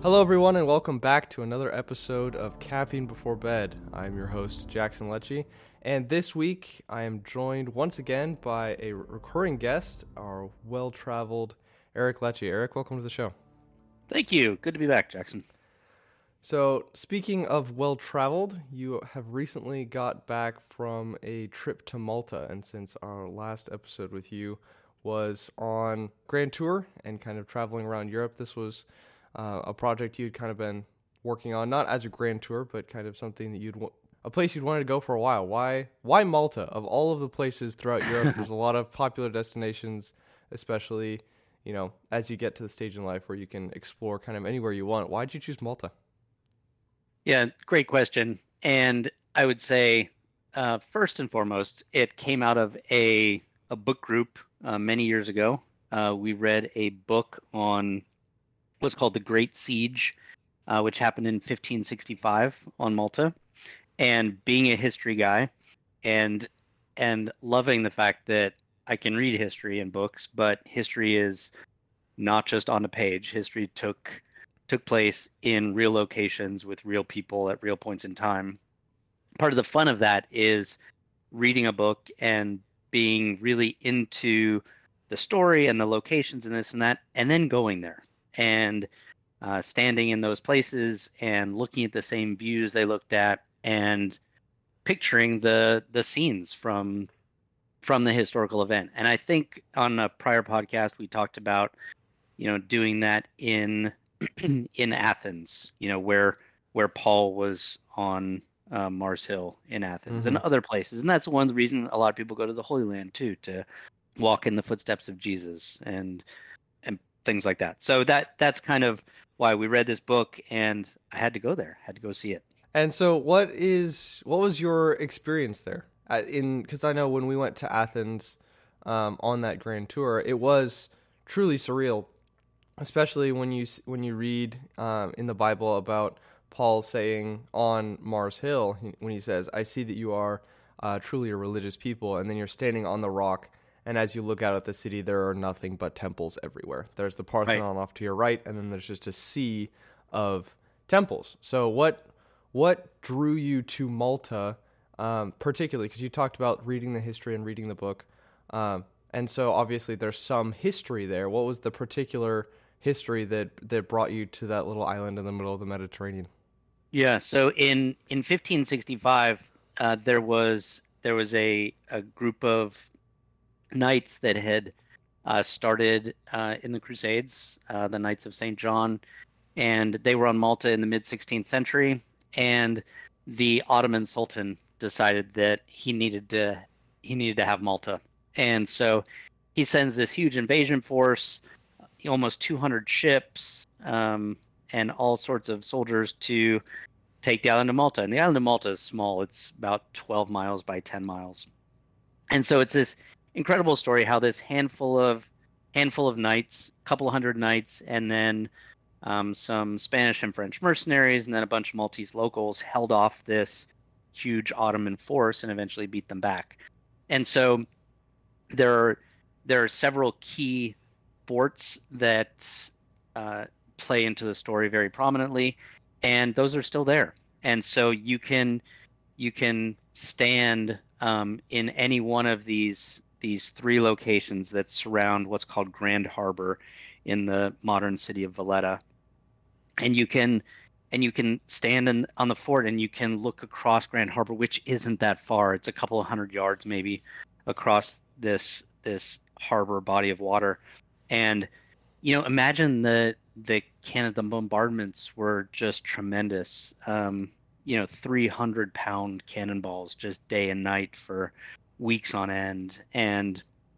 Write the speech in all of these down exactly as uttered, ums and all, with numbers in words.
Hello, everyone, and welcome back to another episode of Caffeine Before Bed. I'm your host, Jackson Lecce, and this week I am joined once again by a recurring guest, our well-traveled Eric Lecce. Eric, welcome to the show. Thank you. Good to be back, Jackson. So, speaking of well-traveled, you have recently got back from a trip to Malta, and since our last episode with you was on Grand Tour and kind of traveling around Europe, this was Uh, a project you'd kind of been working on, not as a grand tour, but kind of something that you'd, a place you'd wanted to go for a while. Why, why Malta? Of all of the places throughout Europe, there's a lot of popular destinations, especially, you know, as you get to the stage in life where you can explore kind of anywhere you want. Why'd you choose Malta? Yeah, great question. And I would say, uh, first and foremost, it came out of a, a book group uh, many years ago. Uh, we read a book on what's called the Great Siege, uh, which happened in fifteen sixty-five on Malta. And being a history guy and and loving the fact that I can read history in books, but history is not just on a page. History took took place in real locations with real people at real points in time. Part of the fun of that is reading a book and being really into the story and the locations and this and that, and then going there and uh, standing in those places and looking at the same views they looked at and picturing the the scenes from from the historical event. And I think on a prior podcast we talked about, you know, doing that in in Athens, you know, where where Paul was on uh, Mars Hill in Athens Mm-hmm. and other places. And that's one of the reasons a lot of people go to the Holy Land too, to walk in the footsteps of Jesus and and things like that. So that that's kind of why we read this book, and I had to go there, had to go see it. And so, what is what was your experience there? Uh, in because I know when we went to Athens um, on that grand tour, it was truly surreal, especially when you when you read um, in the Bible about Paul saying on Mars Hill when he says, "I see that you are uh, truly a religious people," and then you're standing on the rock. And as you look out at the city, there are nothing but temples everywhere. There's the Parthenon Right. off to your right, and then there's just a sea of temples. So what what drew you to Malta, um, particularly? Because you talked about reading the history and reading the book. Um, and so obviously there's some history there. What was the particular history that, that brought you to that little island in the middle of the Mediterranean? Yeah. So in in fifteen sixty-five, uh, there was there was a a group of knights that had uh, started uh, in the Crusades, uh, the Knights of Saint John, and they were on Malta in the mid sixteenth century. And the Ottoman Sultan decided that he needed to he needed to have Malta, and so he sends this huge invasion force, almost two hundred ships, um, and all sorts of soldiers to take the island of Malta. And the island of Malta is small; it's about twelve miles by ten miles. And so it's this incredible story how this handful of handful of knights, a couple hundred knights, and then um, some Spanish and French mercenaries, and then a bunch of Maltese locals held off this huge Ottoman force and eventually beat them back. And so there are there are several key forts that uh, play into the story very prominently, and those are still there. And so you can you can stand um, in any one of these these three locations that surround what's called Grand Harbor in the modern city of Valletta, and you can and you can stand in, on the fort, and you can look across Grand Harbor, which isn't that far. It's a couple of hundred yards maybe across this this harbor body of water. And you know, imagine the the cannon, the bombardments were just tremendous. Um, you know, three hundred pound cannonballs just day and night for weeks on end. And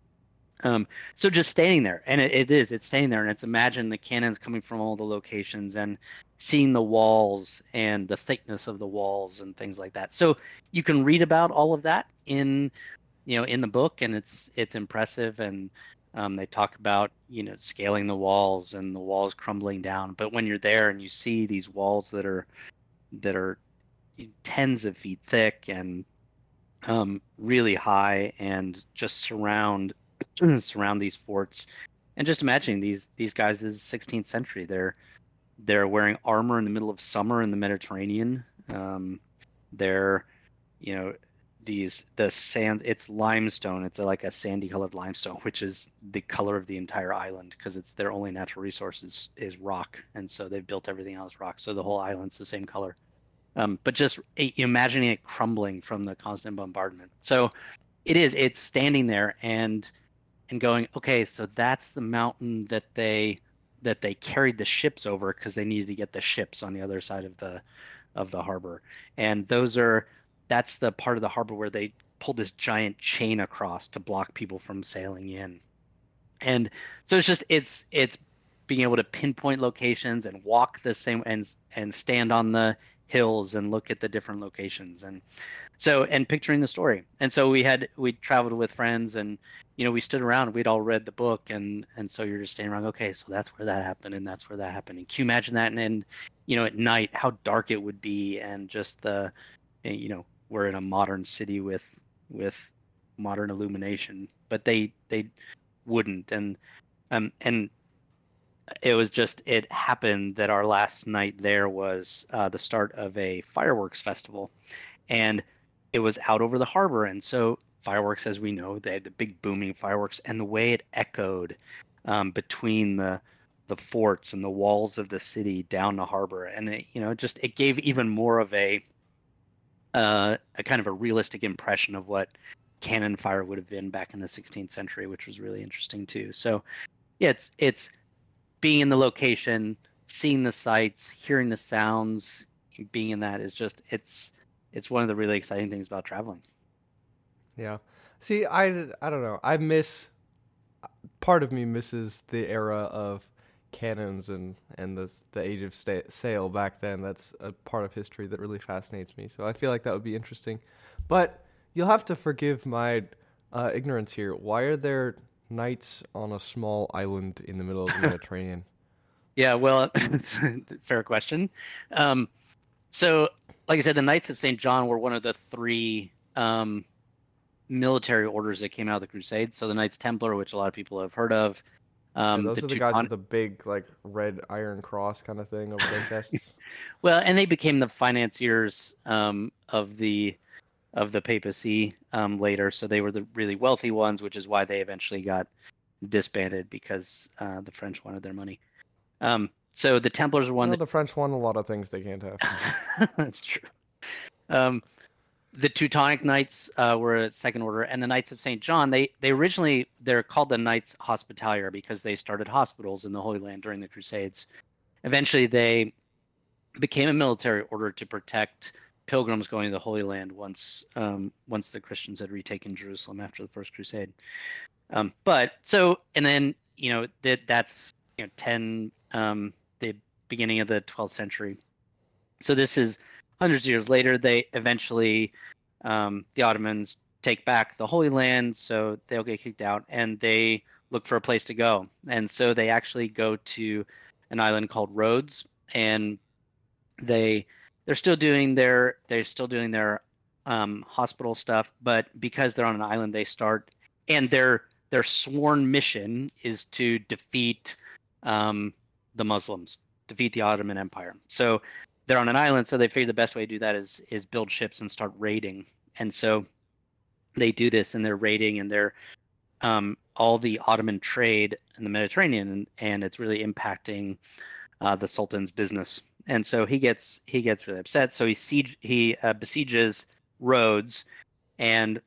um, so just standing there, and it, it is, it's staying there, and it's imagine the cannons coming from all the locations and seeing the walls and the thickness of the walls and things like that. So you can read about all of that in, you know, in the book, and it's it's impressive. And um, they talk about, you know, scaling the walls and the walls crumbling down. But when you're there and you see these walls that are that are tens of feet thick and um, really high, and just surround surround these forts, and just imagining these these guys in the sixteenth century, they're They're wearing armor in the middle of summer in the Mediterranean. Um, they're, you know, these the sand. It's limestone. It's a, like a sandy colored limestone, which is the color of the entire island because it's their only natural resource is, is rock, and so they've built everything else rock. So the whole island's the same color. Um, but just eh, imagining it crumbling from the constant bombardment. So it is. It's standing there and and going, okay, so that's the mountain that they that they carried the ships over because they needed to get the ships on the other side of the of the harbor. And those are that's the part of the harbor where they pulled this giant chain across to block people from sailing in. And so it's just it's it's being able to pinpoint locations and walk the same and and stand on the hills and look at the different locations and so and picturing the story. And so we had we traveled with friends and you know we stood around, we'd all read the book and and so you're just standing around, okay, so that's where that happened and that's where that happened. And can you imagine that? And then you know at night how dark it would be and just the you know we're in a modern city with with modern illumination, but they they wouldn't and um and it was just it happened that our last night there was uh, the start of a fireworks festival and it was out over the harbor and so fireworks as we know they had the big booming fireworks and the way it echoed um, between the the forts and the walls of the city down the harbor and it, you know just it gave even more of a uh, a kind of a realistic impression of what cannon fire would have been back in the sixteenth century, which was really interesting too. So yeah, it's it's being in the location, seeing the sights, hearing the sounds, being in that is just it's it's one of the really exciting things about traveling. Yeah. See, I, I don't know. I miss, part of me misses the era of cannons and, and the, the age of sta- sail back then. That's a part of history that really fascinates me. So I feel like that would be interesting. But you'll have to forgive my uh, ignorance here. Why are there knights on a small island in the middle of the Mediterranean? Yeah, well, it's a fair question. Um, so, like I said, the Knights of Saint John were one of the three um, military orders that came out of the Crusades. So the Knights Templar, which a lot of people have heard of, Yeah, um, those the are the guys Teutonic. with the big, like, red iron cross kind of thing over their chests. Well, and they became the financiers um, of the of the papacy um, later. So they were the really wealthy ones, which is why they eventually got disbanded because uh, the French wanted their money. Um, so the Templars are You one know, that the French won a lot of things they can't have. that's true. Um, the Teutonic Knights uh, were a second order, and the Knights of Saint John. They they originally they're called the Knights Hospitalier because they started hospitals in the Holy Land during the Crusades. Eventually, they became a military order to protect pilgrims going to the Holy Land once um, once the Christians had retaken Jerusalem after the First Crusade. Um, but so and then you know that that's you know ten um, the beginning of the twelfth century. So this is hundreds of years later. They eventually um, the Ottomans take back the Holy Land, so they'll get kicked out, and they look for a place to go. And so they actually go to an island called Rhodes, and they they're still doing their they're still doing their um, hospital stuff, but because they're on an island, they start and their their sworn mission is to defeat um, the Muslims, defeat the Ottoman Empire. So they're on an island, so they figure the best way to do that is is build ships and start raiding. And so they do this, and they're raiding, and they're um, all the Ottoman trade in the Mediterranean, and, and it's really impacting uh, the Sultan's business. And so he gets he gets really upset. So he siege he uh, besieges Rhodes, and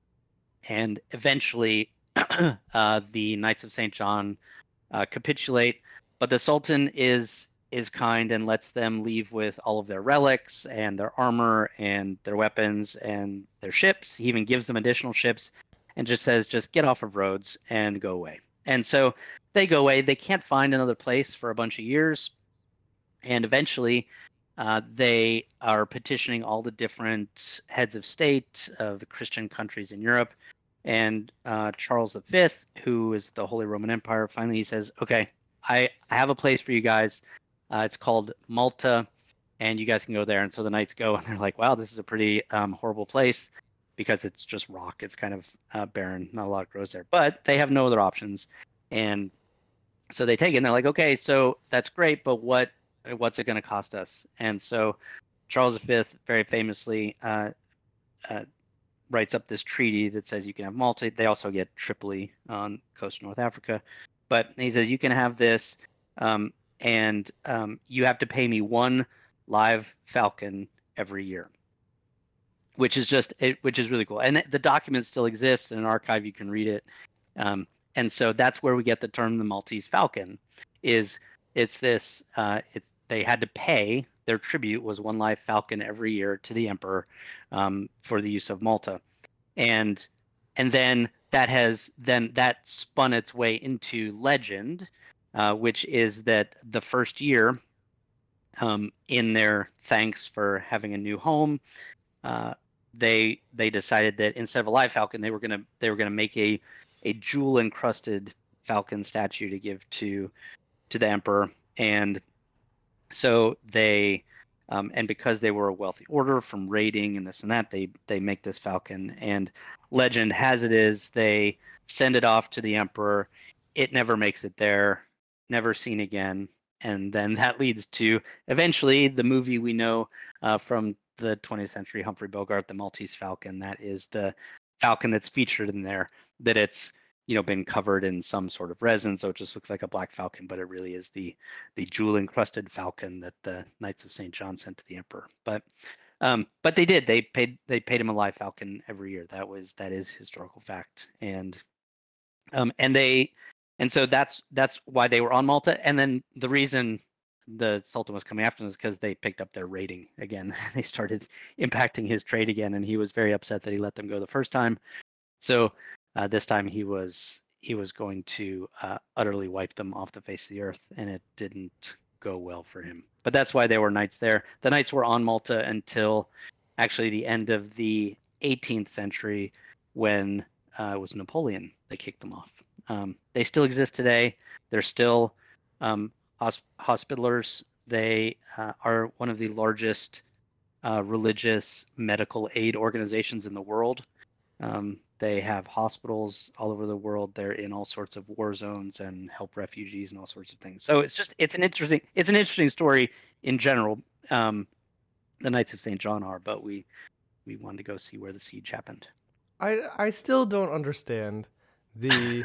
and eventually uh, the Knights of Saint John uh, capitulate. But the Sultan is is kind and lets them leave with all of their relics and their armor and their weapons and their ships. He even gives them additional ships and just says, just get off of Rhodes and go away. And so they go away. They can't find another place for a bunch of years. And eventually uh, they are petitioning all the different heads of state of the Christian countries in Europe. And uh, Charles the Fifth, who is the Holy Roman Empire, finally he says, okay, I, I have a place for you guys. Uh, it's called Malta, and you guys can go there. And so the knights go, and they're like, wow, this is a pretty um, horrible place because it's just rock. It's kind of uh, barren. Not a lot grows there. But they have no other options. And so they take it, and they're like, okay, so that's great, but what what's it going to cost us? And so Charles the Fifth very famously uh, uh, writes up this treaty that says you can have Malta. They also get Tripoli on the coast of North Africa. But he says you can have this, um, and um, you have to pay me one live falcon every year, which is just it, which is really cool. And the document still exists in an archive. You can read it. Um, and so that's where we get the term the Maltese falcon. Is it's this? Uh, it's they had to pay their tribute was one live falcon every year to the emperor um, for the use of Malta, and and then that has then that spun its way into legend, uh, which is that the first year, um, in their thanks for having a new home, uh, they they decided that instead of a live falcon, they were gonna they were gonna make a a jewel encrusted falcon statue to give to to the emperor. And so they um, and because they were a wealthy order from raiding and this and that, they they make this falcon. And legend has it is they send it off to the emperor. It never makes it there, never seen again. And then that leads to eventually the movie we know uh, from the twentieth century, Humphrey Bogart, the Maltese Falcon. That is the falcon that's featured in there. That it's you know been covered in some sort of resin, so it just looks like a black falcon, but it really is the the jewel encrusted falcon that the Knights of Saint John sent to the emperor. But um, but they did. They paid they paid him a live falcon every year. That was that is historical fact. And um and they and so that's that's why they were on Malta. And then the reason the Sultan was coming after them is because they picked up their raiding again. They started impacting his trade again, and he was very upset that he let them go the first time. So uh, this time he was he was going to uh, utterly wipe them off the face of the earth, and it didn't go well for him. But that's why there were knights there. The knights were on Malta until actually the end of the eighteenth century, when uh, it was Napoleon. They kicked them off. Um, they still exist today. They're still um, hosp- hospitalers. They uh, are one of the largest uh, religious medical aid organizations in the world. Um, they have hospitals all over the world. They're in all sorts of war zones and help refugees and all sorts of things. So it's just it's an interesting it's an interesting story in general. Um, the Knights of Saint John are, but we we wanted to go see where the siege happened. I I still don't understand the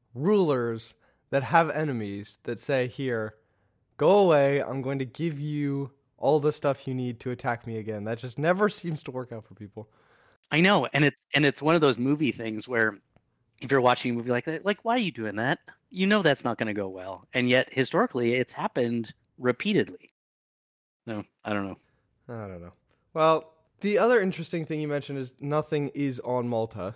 rulers that have enemies that say, here, go away, I'm going to give you all the stuff you need to attack me again. That just never seems to work out for people. I know, and it's and it's one of those movie things where if you're watching a movie like that, like, why are you doing that? You know that's not going to go well. And yet historically it's happened repeatedly. No, I don't know. I don't know. Well, the other interesting thing you mentioned is nothing is on Malta.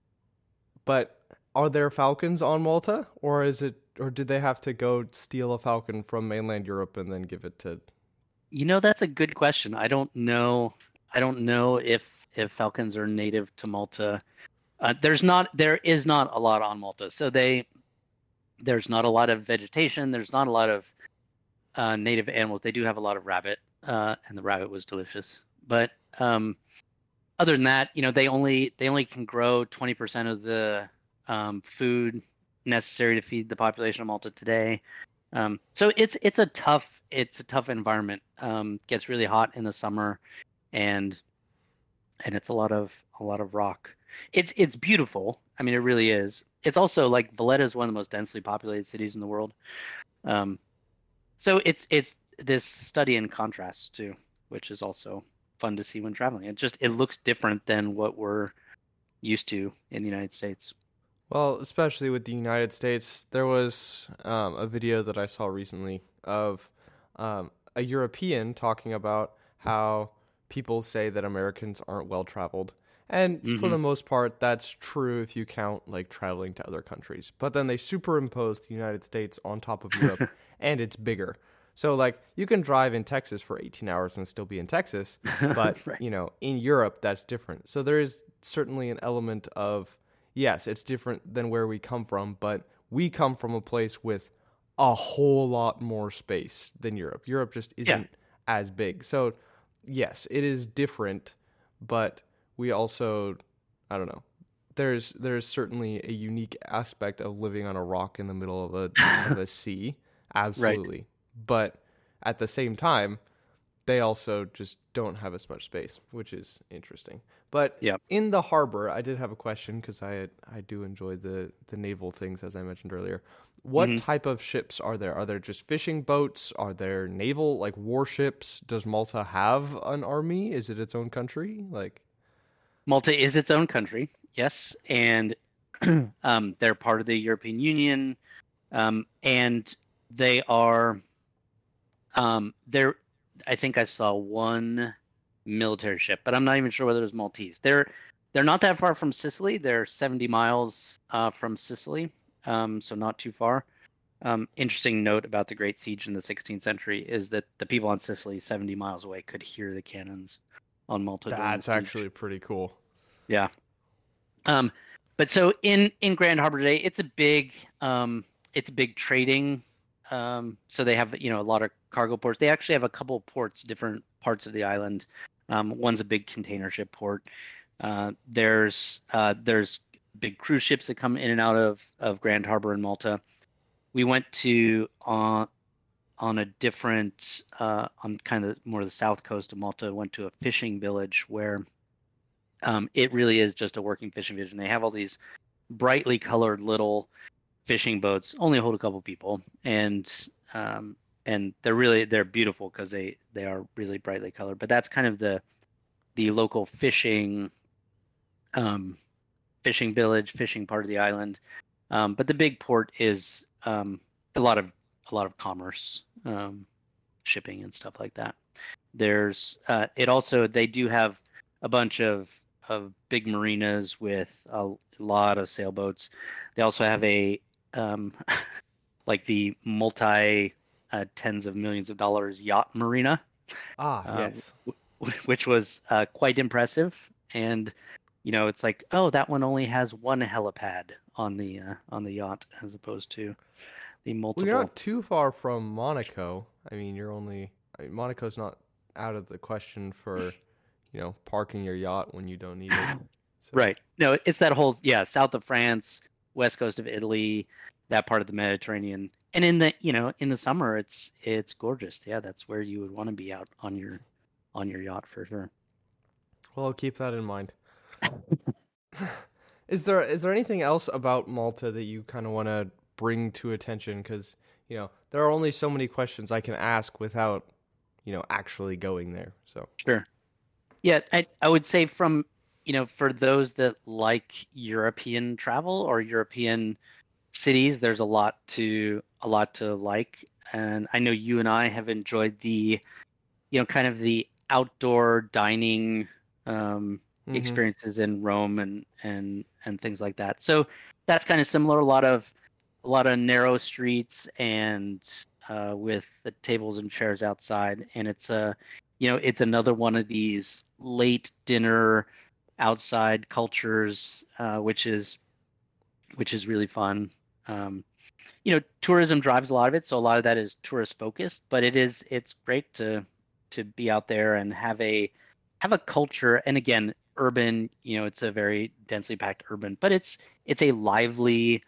But are there falcons on Malta, or is it, or did they have to go steal a falcon from mainland Europe and then give it to? You know, that's a good question. I don't know. I don't know if if falcons are native to Malta. Uh, there's not. There is not a lot on Malta. So they there's not a lot of vegetation. There's not a lot of uh, native animals. They do have a lot of rabbit, uh, and the rabbit was delicious. But um, other than that, you know, they only they only can grow twenty percent of the um, food necessary to feed the population of Malta today. Um, so it's it's a tough it's a tough environment. Um, gets really hot in the summer, and and it's a lot of a lot of rock. It's it's beautiful. I mean, it really is. It's also like Valletta is one of the most densely populated cities in the world. Um, so it's it's this study in contrasts too, which is also fun to see when traveling. It just it looks different than what we're used to in the United States. Well, especially with the United States, there was um, a video that I saw recently of um, a European talking about how people say that Americans aren't well-traveled. And mm-hmm. for the most part, that's true if you count like traveling to other countries. But then they superimpose the United States on top of Europe, and it's bigger. So like you can drive in Texas for eighteen hours and still be in Texas, but right. you know, in Europe, that's different. So there is certainly an element of, yes, it's different than where we come from, but we come from a place with a whole lot more space than Europe. Europe just isn't yeah. as big. So, yes, it is different, but we also, I don't know, there's there's certainly a unique aspect of living on a rock in the middle of a, of a sea. Absolutely. Right. But at the same time, they also just don't have as much space, which is interesting. But Yeah. in the harbor, I did have a question because I I do enjoy the the naval things, as I mentioned earlier. What hmm type of ships are there? Are there just fishing boats? Are there naval like warships? Does Malta have an army? Is it its own country? Like, Malta is its own country, yes, and um, they're part of the European Union, um, and they are um, they're. I think I saw one military ship, but I'm not even sure whether it was Maltese. They're they're not that far from Sicily. They're seventy miles uh, from Sicily, um, so not too far. Um, interesting note about the Great Siege in the sixteenth century is that the people on Sicily, seventy miles away, could hear the cannons on Malta during the that's siege. actually pretty cool. Yeah. Um, but so in in Grand Harbor today, it's a big um, it's a big trading. Um, so they have you know a lot of cargo ports. They actually have a couple of ports, different parts of the island. Um, one's a big container ship port. Uh, there's uh, there's big cruise ships that come in and out of of Grand Harbor in Malta. We went to on on a different uh, on kind of more the south coast of Malta. Went to a fishing village where um, it really is just a working fishing village, and they have all these brightly colored little fishing boats, only hold a couple people, and um, and they're really they're beautiful because they they are really brightly colored. But that's kind of the the local fishing um, fishing village, fishing part of the island. Um, but the big port is um, a lot of a lot of commerce, um, shipping and stuff like that. There's uh, it also they do have a bunch of of big marinas with a lot of sailboats. They also have a um, like the multi uh, tens of millions of dollars yacht marina, Ah, uh, yes. w- which was uh, quite impressive. And you know, it's like, oh, that one only has one helipad on the uh, on the yacht as opposed to the Well, you're multiple. not too far from Monaco. I mean, you're only I mean, Monaco's not out of the question for, you know, parking your yacht when you don't need it. So, Right. No, it's that whole yeah, south of France, west coast of Italy, that part of the Mediterranean. And in the, you know, in the summer it's it's gorgeous. Yeah, that's where you would want to be out on your on your yacht for sure. well, I'll keep that in mind. Is there is there anything else about Malta that you kind of want to bring to attention? Because you know there are only so many questions I can ask without you know actually going there. So Sure. Yeah, I I would say from, you know, for those that like European travel or European cities, there's a lot to a lot to like. And I know you and I have enjoyed the, you know, kind of the outdoor dining um, hmm experiences in Rome and and and things like that. So that's kind of similar. A lot of a lot of narrow streets and uh, with the tables and chairs outside, and it's a, you know, it's another one of these late dinner outside cultures, uh, which is which is really fun. Um, you know, tourism drives a lot of it, so a lot of that is tourist focused, but it is it's great to to be out there and have a have a culture. And again, urban, you know, it's a very densely packed urban, but it's it's a lively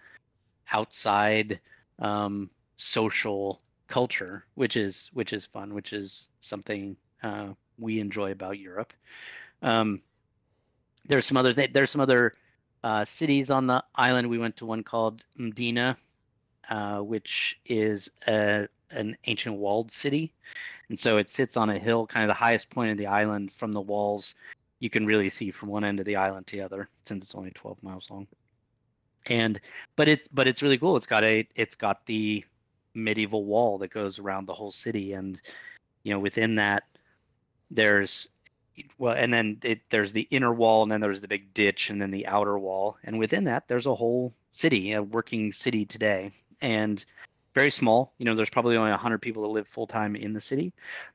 outside um, social culture, which is which is fun, which is something uh, we enjoy about Europe. Um, there's some other th- there's some other uh, cities on the island. We went to one called Mdina, uh, which is a, an ancient walled city. And so it sits on a hill, kind of the highest point of the island. From the walls, you can really see from one end of the island to the other, since it's only twelve miles long. And but it's but it's really cool. It's got a it's got the medieval wall that goes around the whole city, and you know within that there's well, and then it, there's the inner wall, and then there's the big ditch, and then the outer wall, and within that there's a whole city, a working city today, and very small. You know, there's probably only one hundred people that live full time in the city,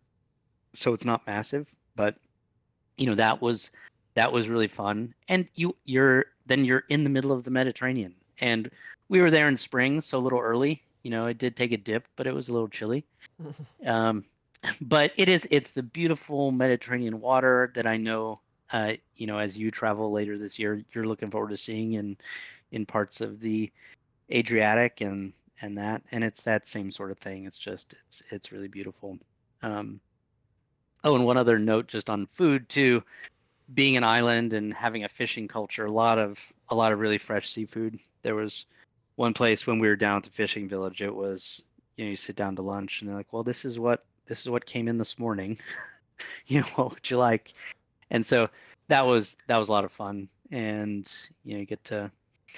so it's not massive. But you know, that was that was really fun, and you you're then you're in the middle of the Mediterranean, and we were there in spring, so a little early. You know, it did take a dip, but it was a little chilly. Um, but it is it's the beautiful Mediterranean water that I know uh, you know, as you travel later this year, you're looking forward to seeing in in parts of the Adriatic and and that, and it's that same sort of thing. It's just it's it's really beautiful. Um, oh, and one other note just on food too. Being an island and having a fishing culture, a lot of a lot of really fresh seafood. There was one place when we were down at the fishing village, it was, you know, you sit down to lunch and they're like, well, this is what this is what came in this morning. You know, what would you like? And so that was that was a lot of fun. And you know, you get to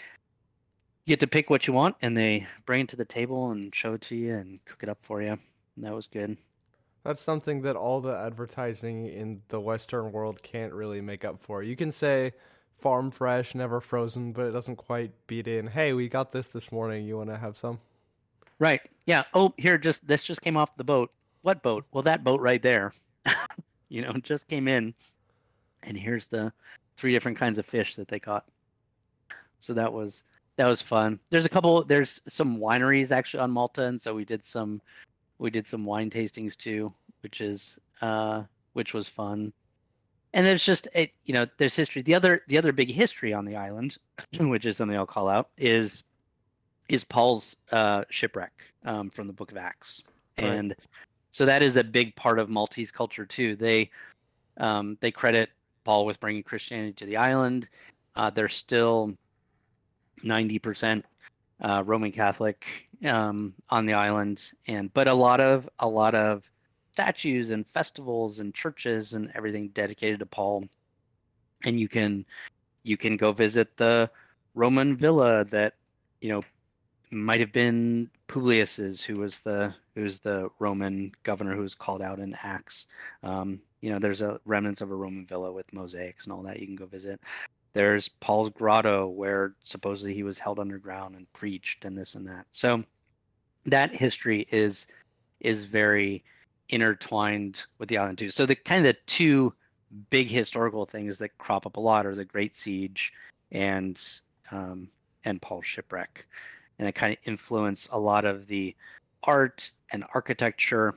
you get to pick what you want and they bring it to the table and show it to you and cook it up for you. And that was good. That's something that all the advertising in the Western world can't really make up for. You can say farm fresh, never frozen, but it doesn't quite beat in, hey, we got this this morning. You want to have some? Right. Yeah. Oh, here, just this just came off the boat. What boat? Well, that boat right there. You know, just came in, and here's the three different kinds of fish that they caught. So that was that was fun. There's a couple. There's some wineries actually on Malta, and so we did some we did some wine tastings too, which is uh, which was fun. And there's just a, you know, there's history. The other the other big history on the island, which is something I'll call out, is is Paul's uh, shipwreck um, from the Book of Acts, Right. and so that is a big part of Maltese culture too. They um, they credit Paul with bringing Christianity to the island. Uh, they're still ninety percent uh, Roman Catholic um, on the island, and but a lot of a lot of statues and festivals and churches and everything dedicated to Paul. And you can you can go visit the Roman villa that, you know, might have been Publius's, who was the who was the Roman governor who was called out in Acts. Um, you know, there's a remnants of a Roman villa with mosaics and all that you can go visit. There's Paul's grotto where supposedly he was held underground and preached and this and that. So that history is is very intertwined with the island too. So the kind of the two big historical things that crop up a lot are the Great Siege and um, and Paul's shipwreck. And it kind of influence a lot of the art and architecture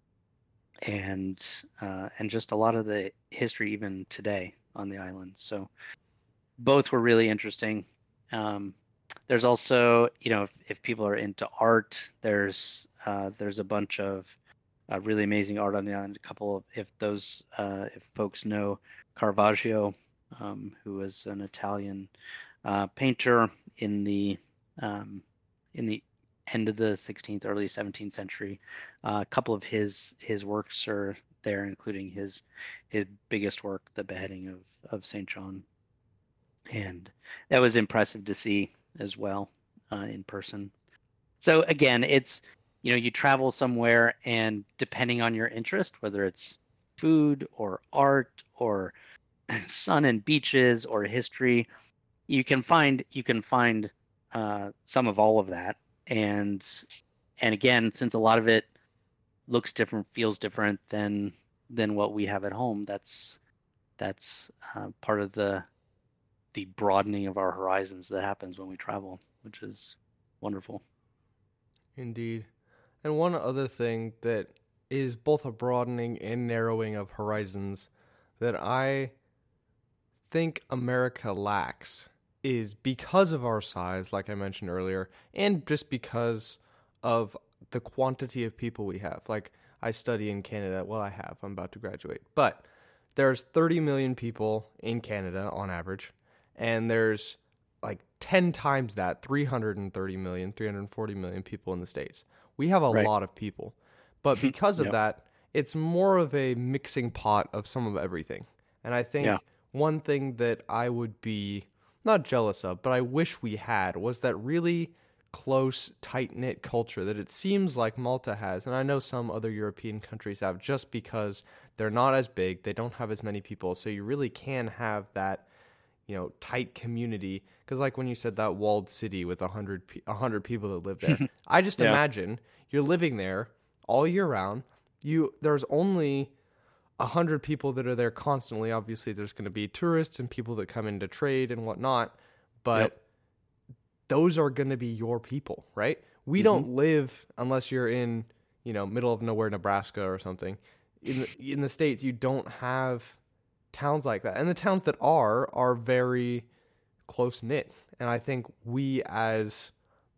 and uh, and just a lot of the history even today on the island. So both were really interesting. Um, there's also, you know, if, if people are into art, there's uh, there's a bunch of uh, really amazing art on the island. A couple of, if those uh, if folks know Caravaggio, um, who was an Italian uh, painter in the um, in the end of the sixteenth, early seventeenth century. Uh, a couple of his his works are there, including his his biggest work, The Beheading of, of Saint John. And that was impressive to see as well uh, in person. So again, it's, you know, you travel somewhere and depending on your interest, whether it's food or art or sun and beaches or history, you can find you can find uh, some of all of that. And and again, since a lot of it looks different, feels different than than what we have at home, that's that's uh, part of the the broadening of our horizons that happens when we travel, which is wonderful. Indeed. And one other thing that is both a broadening and narrowing of horizons that I think America lacks is because of our size, like I mentioned earlier, and just because of the quantity of people we have. Like, I study in Canada. Well, I have. I'm about to graduate. But there's thirty million people in Canada on average, and there's like ten times that, three hundred thirty million, three hundred forty million people in the States. We have a Right. lot of people. But because of Yep. that, it's more of a mixing pot of some of everything. And I think Yeah. one thing that I would be not jealous of, but I wish we had, was that really close, tight-knit culture that it seems like Malta has, and I know some other European countries have, just because they're not as big, they don't have as many people, so you really can have that, you know, tight community. Because like when you said that walled city with a hundred a hundred people that live there, I just Yeah. imagine you're living there all year round. You there's only a hundred people that are there constantly. Obviously, there's going to be tourists and people that come in to trade and whatnot, but Yep. those are going to be your people, right? We Mhm. don't live, unless you're in, you know, middle of nowhere, Nebraska or something. In the, in the States, you don't have towns like that. And the towns that are, are very close knit. And I think we as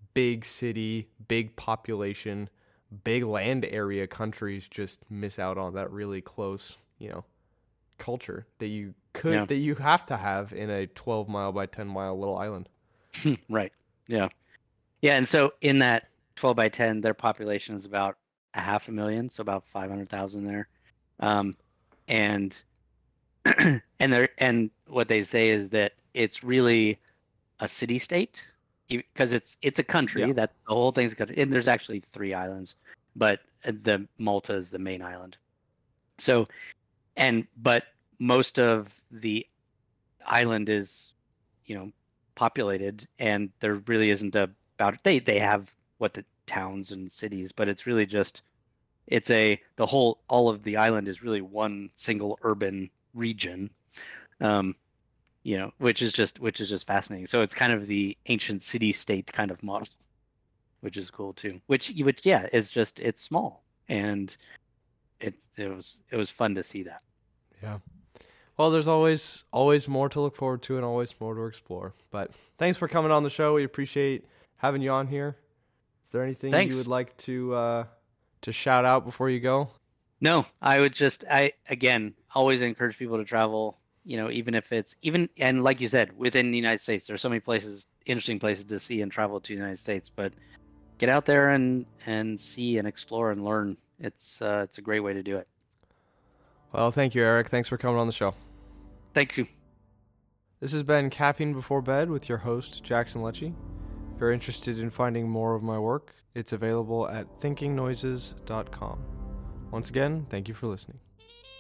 big city, big population, big land area countries just miss out on that really close, you know, culture that you could Yeah. that you have to have in a twelve mile by ten mile little island. Right. Yeah. Yeah. And so in that twelve by ten, their population is about a half a million, so about five hundred thousand there. Um, and and they and what they say is that it's really a city state because it's it's a country Yeah. that the whole thing's a country, and there's actually three islands, but the Malta is the main island. So and but most of the island is, you know, populated, and there really isn't a about they they have what the towns and cities, but it's really just it's a the whole all of the island is really one single urban region, um, you know, which is just which is just fascinating. So it's kind of the ancient city state kind of model, which is cool too. Which which yeah, it's just it's small, and it it was it was fun to see that. Yeah. Well, there's always always more to look forward to and always more to explore. But thanks for coming on the show. We appreciate having you on here. Is there anything Thanks. you would like to uh, to shout out before you go? No, I would just I again always encourage people to travel, you know, even if it's even and like you said, within the United States, there's so many places, interesting places to see and travel to the United States, but get out there and and see and explore and learn. It's uh, it's a great way to do it. Well, thank you, Eric. Thanks for coming on the show. Thank you. This has been Caffeine Before Bed with your host, Jackson Lecce. If you're interested in finding more of my work, it's available at thinking noises dot com. Once again, thank you for listening.